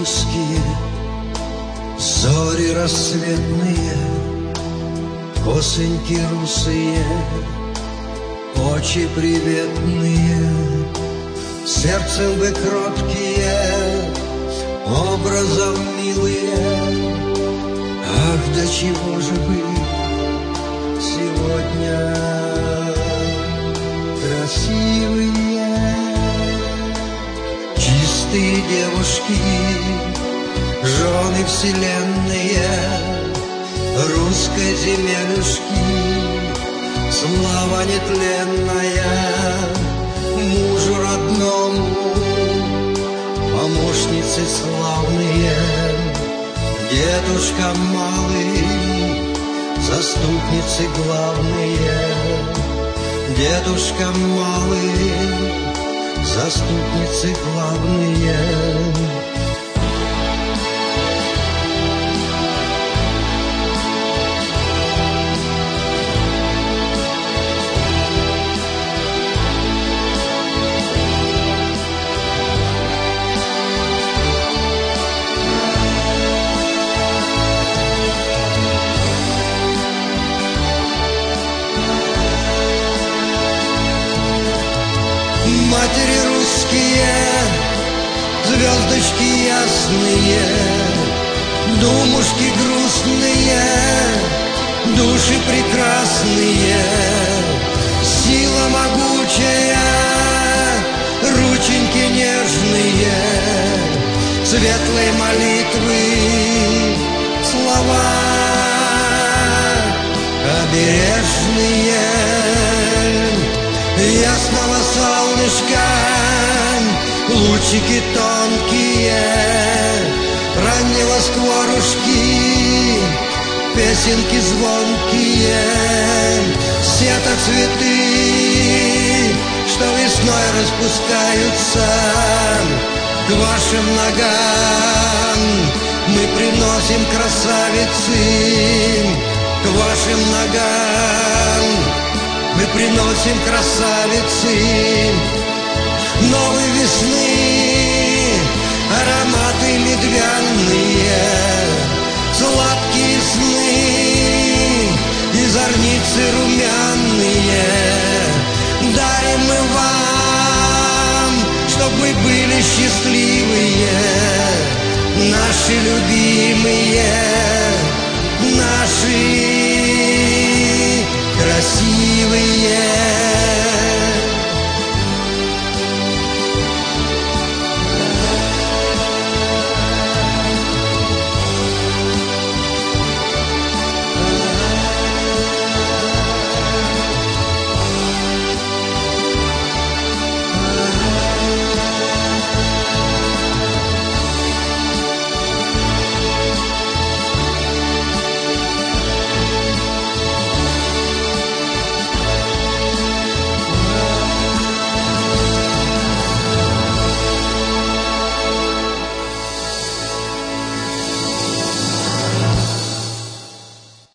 русские, зори рассветные, косоньки русые, очи приветные, сердцем вы кроткие, образом милые. Ах, до чего же вы сегодня красивые, чистые девушки, жены вселенные русской земелюшки, слава нетленная мужу родному, помощницы славные, дедушка малый, заступницы главные, дедушка малый, заступницы главные. Матери русские, звездочки ясные, думушки грустные, души прекрасные, сила могучая, рученьки нежные, светлой молитвы слова обережные. Ясного солнышка лучики тонкие, раннего скворушки, песенки звонкие, сета цветы, что весной распускаются, к вашим ногам мы приносим, красавицы, к вашим ногам мы приносим, красавицы, новой весны ароматы медвяные, сладкие сны и зорницы румяные. Дарим мы вам, чтоб вы были счастливые, наши любимые, наши красивые.